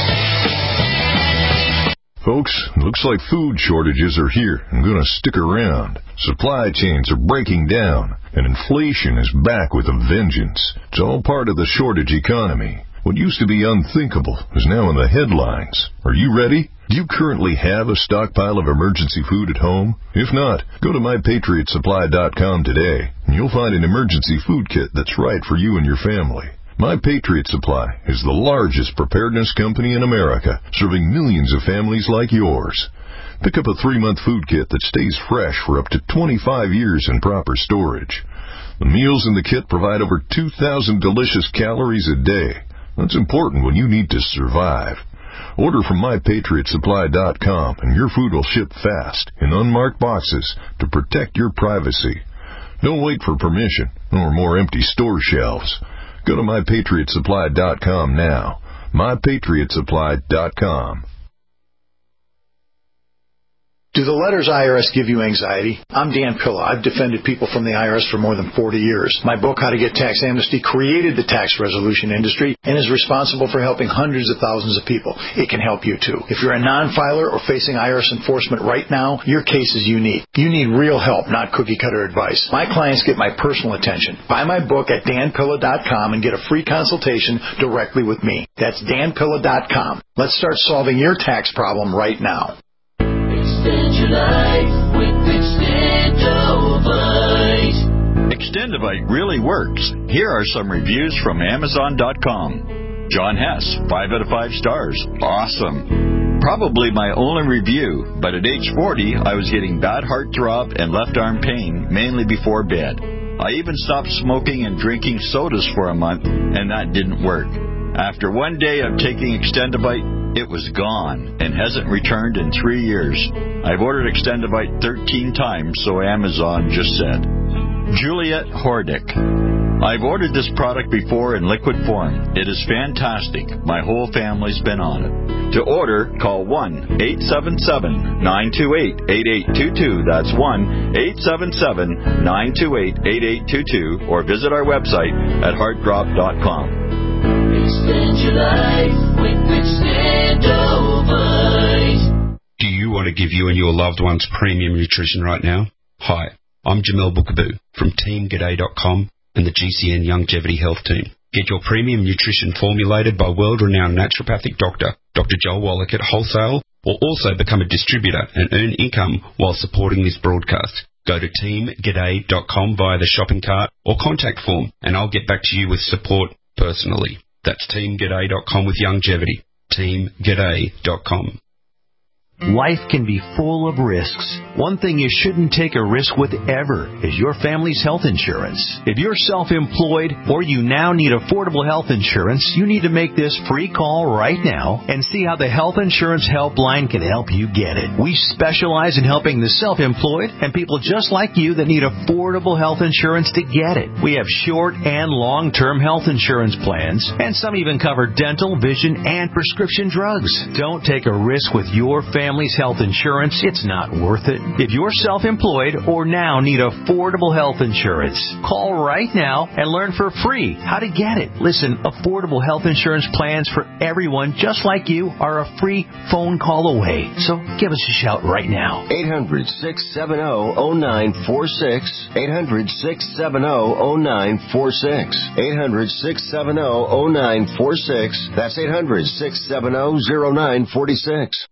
Folks, looks like food shortages are here and going to stick around. Supply chains are breaking down, and inflation is back with a vengeance. It's all part of the shortage economy. What used to be unthinkable is now in the headlines. Are you ready? Do you currently have a stockpile of emergency food at home? If not, go to my patriot supply dot com today, and you'll find an emergency food kit that's right for you and your family. My Patriot Supply is the largest preparedness company in America, serving millions of families like yours. Pick up a three-month food kit that stays fresh for up to twenty-five years in proper storage. The meals in the kit provide over two thousand delicious calories a day. That's important when you need to survive. Order from my patriot supply dot com, and your food will ship fast in unmarked boxes to protect your privacy. Don't wait for permission or more empty store shelves. Go to my patriot supply dot com now. my patriot supply dot com. Do the letters I R S give you anxiety? I'm Dan Pilla. I've defended people from the I R S for more than forty years. My book, How to Get Tax Amnesty, created the tax resolution industry and is responsible for helping hundreds of thousands of people. It can help you, too. If you're a non-filer or facing I R S enforcement right now, your case is unique. You need real help, not cookie-cutter advice. My clients get my personal attention. Buy my book at dan pilla dot com and get a free consultation directly with me. That's dan pilla dot com. Let's start solving your tax problem right now. Extend your life with Extendovite. Extendovite really works. Here are some reviews from Amazon dot com. John Hess, five out of five stars. Awesome. Probably my only review, but at age forty, I was getting bad heartthrob and left arm pain, mainly before bed. I even stopped smoking and drinking sodas for a month, and that didn't work. After one day of taking Extendovite, it was gone and hasn't returned in three years. I've ordered Extendovite thirteen times, so Amazon just said. Juliet Hordick. I've ordered this product before in liquid form. It is fantastic. My whole family's been on it. To order, call one eight seven seven, nine two eight, eight eight two two. That's one eight seven seven, nine two eight, eight eight two two. Or visit our website at heartdrop dot com. Extend your life with Extendovite. Do you want to give you and your loved ones premium nutrition right now? Hi, I'm Jamel Bookaboo from team g'day dot com and the G C N Longevity Health Team. Get your premium nutrition formulated by world-renowned naturopathic doctor, Doctor Joel Wallach at wholesale, or also become a distributor and earn income while supporting this broadcast. Go to team g'day dot com via the shopping cart or contact form, and I'll get back to you with support personally. That's team g'day dot com with longevity. team g'day dot com. Life can be full of risks. One thing you shouldn't take a risk with ever is your family's health insurance. If you're self-employed or you now need affordable health insurance, you need to make this free call right now and see how the Health Insurance Helpline can help you get it. We specialize in helping the self-employed and people just like you that need affordable health insurance to get it. We have short and long-term health insurance plans, and some even cover dental, vision, and prescription drugs. Don't take a risk with your family. Family's health insurance, it's not worth it. If you're self-employed or now need affordable health insurance, call right now and learn for free how to get it. Listen, affordable health insurance plans for everyone just like you are a free phone call away. So give us a shout right now. eight hundred, six seven zero, zero nine four six. eight hundred, six seven zero, zero nine four six. eight hundred, six seven zero, zero nine four six. That's eight hundred, six seven zero, zero nine four six.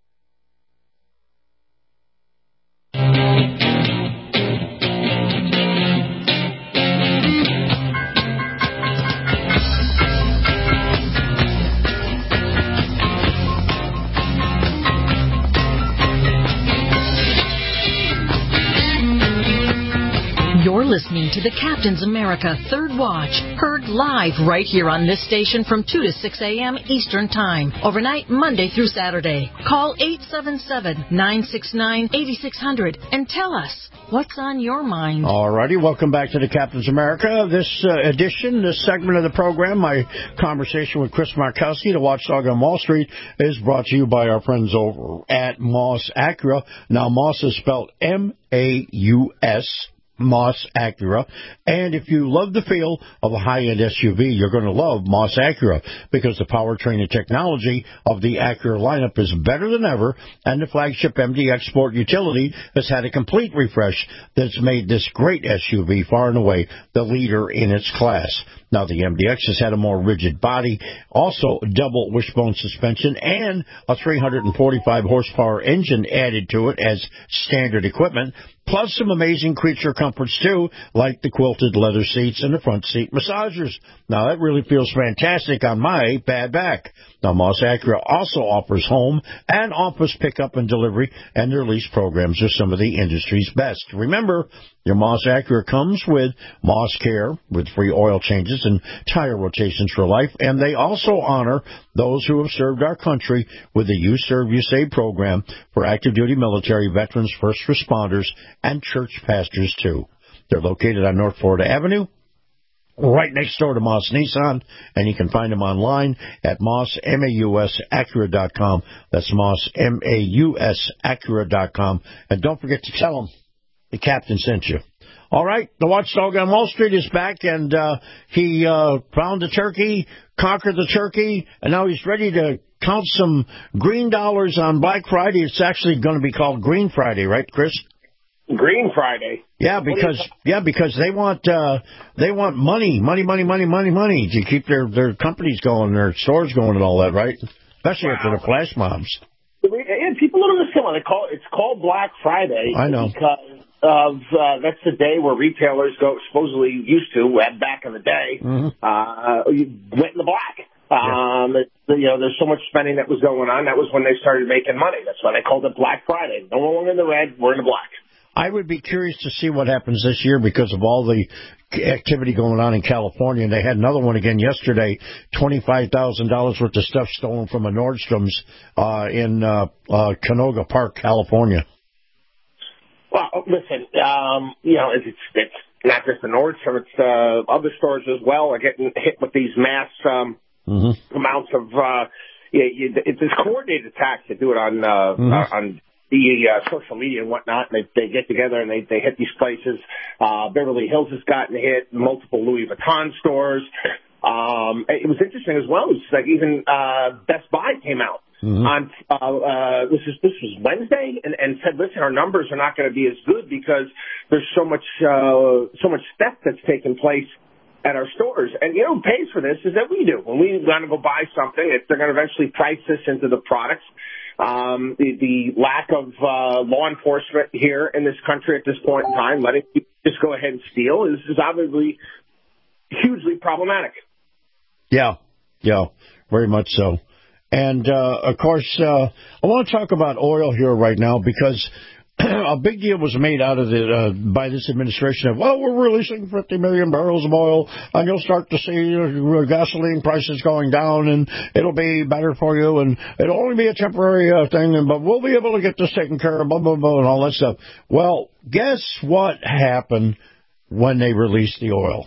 You're listening to the Captain's America Third Watch, heard live right here on this station from two to six a.m. Eastern Time, overnight Monday through Saturday. Call eight seven seven, nine six nine, eight six zero zero and tell us what's on your mind. All righty, welcome back to the Captain's America. This uh, edition, this segment of the program, my conversation with Chris Markowski, the watchdog on Wall Street, is brought to you by our friends over at Moss Acura. Now, Moss is spelled M A U S. Moss Acura. And if you love the feel of a high-end S U V, you're going to love Moss Acura because the powertrain and technology of the Acura lineup is better than ever, and the flagship M D X Sport utility has had a complete refresh that's made this great S U V far and away the leader in its class. Now, the M D X has had a more rigid body, also double wishbone suspension, and a three hundred forty-five horsepower engine added to it as standard equipment, plus some amazing creature comforts, too, like the quilted leather seats and the front seat massagers. Now, that really feels fantastic on my bad back. Now, Moss Acura also offers home and office pickup and delivery, and their lease programs are some of the industry's best. Remember, your Moss Acura comes with Moss Care, with free oil changes and tire rotations for life, and they also honor those who have served our country with the You Serve, You Save program for active duty military, veterans, first responders, and church pastors, too. They're located on North Florida Avenue, right next door to Moss Nissan, and you can find them online at Moss, M A U S, Acura dot com. That's Moss, M A U S, Acura dot com. And don't forget to tell them the captain sent you. All right, the watchdog on Wall Street is back, and uh, he uh, found the turkey, conquered the turkey, and now he's ready to count some green dollars on Black Friday. It's actually going to be called Green Friday, right, Chris? Green Friday. Yeah, because yeah, because they want uh, they want money, money, money, money, money, money to keep their, their companies going, their stores going, and all that, right? Especially wow. after the flash mobs. And people don't understand why they call it. It's called Black Friday. I know. Because of uh, that's the day where retailers go supposedly used to back in the day. Mm-hmm. Uh, you went in the black. Um, yeah. You know, there's so much spending that was going on. That was when they started making money. That's why they called it Black Friday. No longer in the red. We're in the black. I would be curious to see what happens this year because of all the activity going on in California. And they had another one again yesterday, twenty-five thousand dollars worth of stuff stolen from a Nordstrom's uh, in uh, uh, Canoga Park, California. Well, listen, um, you know, it's, it's not just the Nordstrom, it's uh, other stores as well are getting hit with these mass um, mm-hmm. amounts of, uh, yeah, you, it's this coordinated attacks that do it on, uh, mm-hmm. uh, on the uh, social media and whatnot. They, they get together and they, they hit these places. Uh, Beverly Hills has gotten hit, multiple Louis Vuitton stores. Um, it was interesting as well. It's like even uh, Best Buy came out. Mm-hmm. On uh, uh, this is this was Wednesday, and, and said, "Listen, our numbers are not going to be as good because there's so much uh, so much theft that's taking place at our stores." And you know who pays for this is that we do. When we want to go buy something, if they're going to eventually price this into the products. Um, the, the lack of uh, law enforcement here in this country at this point in time, letting people just go ahead and steal, is, is obviously hugely problematic. Yeah, yeah, very much so. And, uh, of course, uh, I want to talk about oil here right now because a big deal was made out of it uh, by this administration of, well, we're releasing fifty million barrels of oil, and you'll start to see uh, gasoline prices going down, and it'll be better for you, and it'll only be a temporary uh, thing, and but we'll be able to get this taken care of, blah, blah, blah, and all that stuff. Well, guess what happened when they released the oil?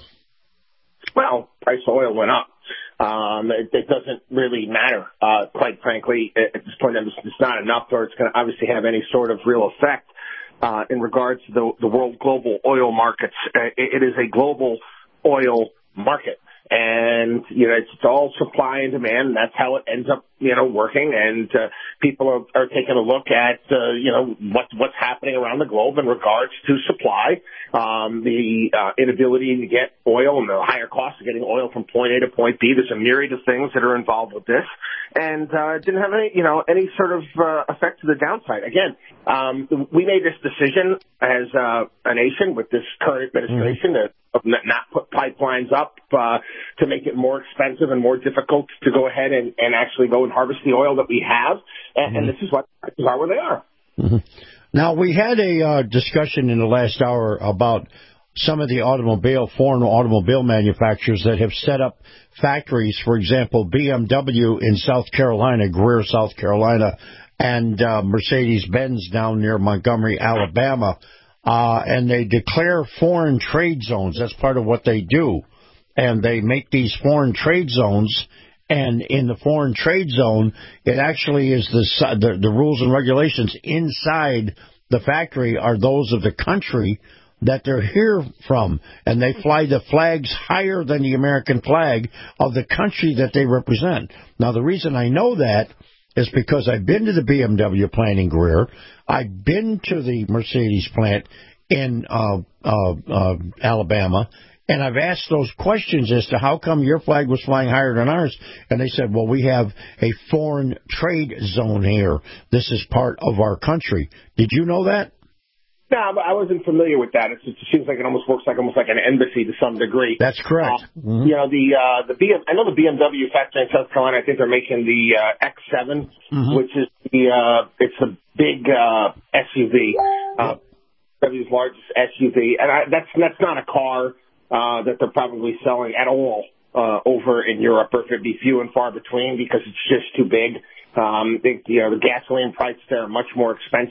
Well, price of oil went up. Um, it, it doesn't really matter, uh, quite frankly. At this point, it's not enough, or it's going to obviously have any sort of real effect uh, in regards to the, the world global oil markets. It, it is a global oil market. And, you know, it's, it's all supply and demand, and that's how it ends up, you know, working. And uh, people are, are taking a look at, uh, you know, what, what's happening around the globe in regards to supply, um, the uh, inability to get oil and the higher cost of getting oil from point A to point B. There's a myriad of things that are involved with this. And uh, it didn't have any, you know, any sort of uh, effect to the downside. Again, um, we made this decision as uh, a nation with this current administration mm-hmm. to not put pipelines up uh, to make it more expensive and more difficult to go ahead and, and actually go and harvest the oil that we have. And, mm-hmm. and this is what prices are where they are. Mm-hmm. Now, we had a uh, discussion in the last hour about some of the automobile, foreign automobile manufacturers that have set up factories, for example, B M W in South Carolina, Greer, South Carolina, and uh, Mercedes-Benz down near Montgomery, Alabama. Uh, and they declare foreign trade zones. That's part of what they do. And they make these foreign trade zones. And in the foreign trade zone, it actually is the, the, the rules and regulations inside the factory are those of the country that they're here from. And they fly the flags higher than the American flag of the country that they represent. Now, the reason I know that is because I've been to the B M W plant in Greer. I've been to the Mercedes plant in uh, uh, uh, Alabama, and I've asked those questions as to how come your flag was flying higher than ours. And they said, well, we have a foreign trade zone here. This is part of our country. Did you know that? No, I wasn't familiar with that. It's, it seems like it almost works like almost like an embassy to some degree. That's correct. Uh, mm-hmm. You know, the uh, the B M, I know the B M W factory in South Carolina. I think they're making the uh, X seven, mm-hmm. which is the uh, it's a big uh, S U V, uh, B M W's largest S U V, and I, that's that's not a car uh, that they're probably selling at all uh, over in Europe, or if it'd be few and far between because it's just too big. Um, they, you know, the gasoline prices there are much more expensive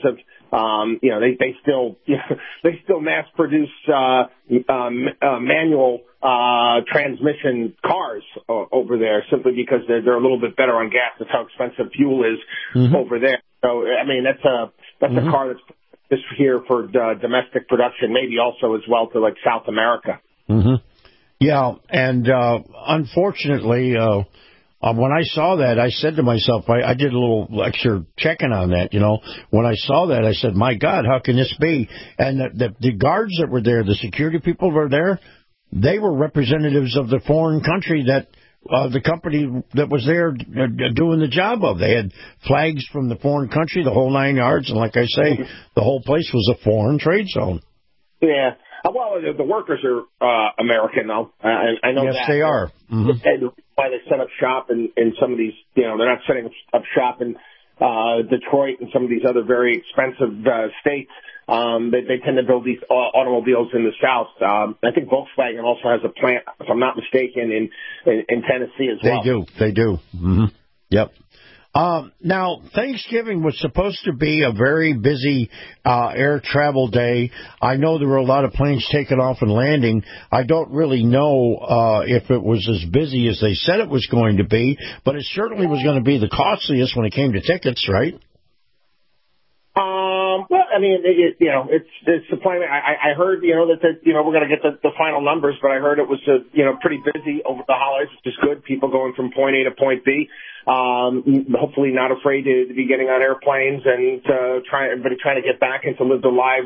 um, you know, they, they still, you know, they still mass produce, uh, um, uh, manual, uh, transmission cars uh, over there simply because they're, they're a little bit better on gas. That's how expensive fuel is mm-hmm. over there. So, I mean, that's a, that's mm-hmm. a car that's just here for uh, domestic production, maybe also as well to like South America. Mm-hmm. Yeah. And, uh, unfortunately, uh, Uh, when I saw that, I said to myself, I, I did a little extra checking on that, you know. When I saw that, I said, my God, how can this be? And the, the, the guards that were there, the security people who were there, they were representatives of the foreign country that uh, the company that was there doing the job of. They had flags from the foreign country, the whole nine yards. And like I say, the whole place was a foreign trade zone. Yeah. Well, the workers are uh, American, though. Uh, I know yes, that. Yes, they are. Mm-hmm. And why they set up shop in, in some of these, you know, they're not setting up shop in uh, Detroit and some of these other very expensive uh, states. Um, they, they tend to build these uh, automobiles in the South. Um, I think Volkswagen also has a plant, if I'm not mistaken, in in, in Tennessee as well. They do. They do. Mm-hmm. Yep. Um, now, Thanksgiving was supposed to be a very busy uh, air travel day. I know there were a lot of planes taking off and landing. I don't really know uh, if it was as busy as they said it was going to be, but it certainly was going to be the costliest when it came to tickets, right? Um, well, I mean, it, it, you know, it's, it's supply. I, I heard, you know, that, the, you know, we're going to get the, the final numbers, but I heard it was, uh, you know, pretty busy over the holidays, which is good. People going from point A to point B. Um, hopefully not afraid to, to be getting on airplanes and, uh, trying, but trying to get back and to live their lives.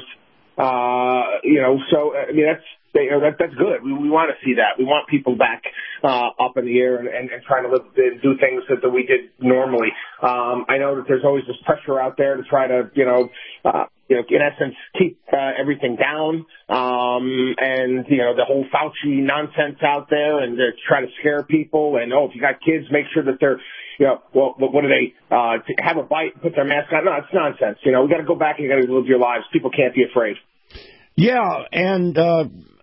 Uh, you know, so, I mean, that's, you know, that, that's good. We, we want to see that. We want people back, uh, up in the air and, and, and trying to live and do things that, that we did normally. Um, I know that there's always this pressure out there to try to, you know, uh, you know, in essence, keep, uh, everything down. Um, and, you know, the whole Fauci nonsense out there and to try to scare people. And, oh, if you got kids, make sure that they're, you know, well, what do they, uh, to have a bite, put their mask on? No, it's nonsense. You know, we got to go back and you got to live your lives. People can't be afraid. Yeah. And, uh,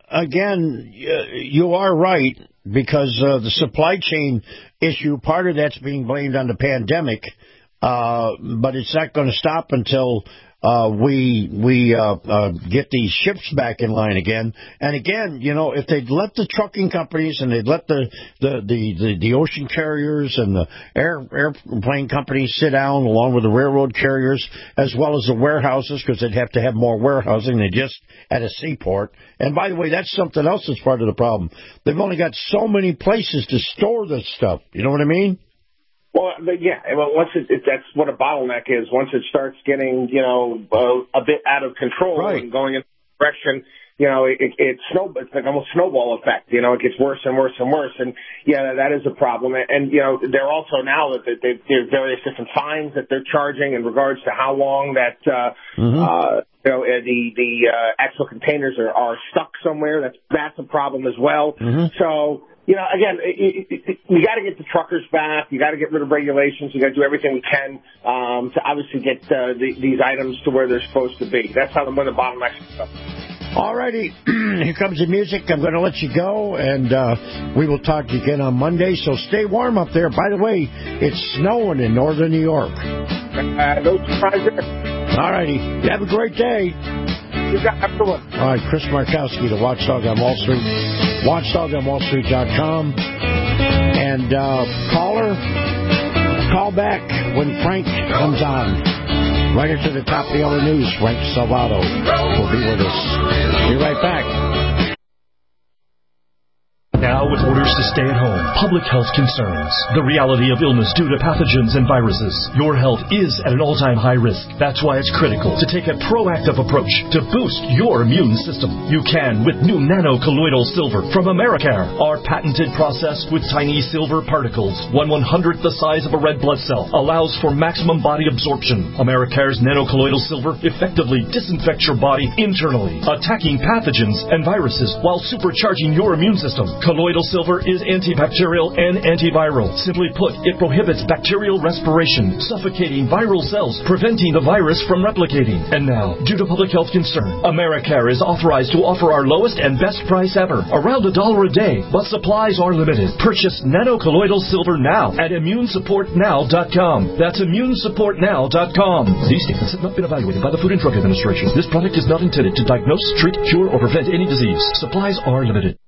again, you are right because, uh, the supply chain issue, part of that's being blamed on the pandemic. Uh, but it's not going to stop until, Uh, we we uh, uh, get these ships back in line again. And again, you know, if they'd let the trucking companies and they'd let the the, the, the, the ocean carriers and the air airplane companies sit down along with the railroad carriers as well as the warehouses, because they'd have to have more warehousing than just at a seaport. And by the way, that's something else that's part of the problem. They've only got so many places to store this stuff. You know what I mean? Well, but yeah, well, once it, it, that's what a bottleneck is. Once it starts getting, you know, uh, a bit out of control right. and going in a direction, you know, it, it, it's snow, it's like almost snowball effect. You know, it gets worse and worse and worse. And yeah, that is a problem. And, you know, they're also now that they, there are various different fines that they're charging in regards to how long that, uh, mm-hmm. uh, you know, the, the, uh, actual containers are, are stuck somewhere. That's, that's a problem as well. Mm-hmm. So, you know, again, it, it, it, we got to get the truckers back. You got to get rid of regulations. We got to do everything we can um, to obviously get uh, the, these items to where they're supposed to be. That's how the when the bottlenecks stuff. All righty, here comes the music. I'm going to let you go, and uh, we will talk to you again on Monday. So stay warm up there. By the way, it's snowing in northern New York. Uh, no surprise there. All righty, have a great day. You got everyone. All right, Chris Markowski, the Watchdog on Wall Street, watchdog on wall street dot com. And uh, caller, call back when Frank comes on. Right into the top of the other news, Frank Salvato will be with us. Be right back. Now with orders to stay at home, public health concerns, the reality of illness due to pathogens and viruses, your health is at an all-time high risk. That's why it's critical to take a proactive approach to boost your immune system. You can with new nano-colloidal silver from Americare. Our patented process with tiny silver particles, one one-hundredth the size of a red blood cell, allows for maximum body absorption. Americare's nano-colloidal silver effectively disinfects your body internally, attacking pathogens and viruses while supercharging your immune system. Colloidal silver is antibacterial and antiviral. Simply put, it prohibits bacterial respiration, suffocating viral cells, preventing the virus from replicating. And now, due to public health concern, Americare is authorized to offer our lowest and best price ever, around a dollar a day, but supplies are limited. Purchase nanocolloidal silver now at immune support now dot com. That's immune support now dot com. These statements have not been evaluated by the Food and Drug Administration. This product is not intended to diagnose, treat, cure, or prevent any disease. Supplies are limited.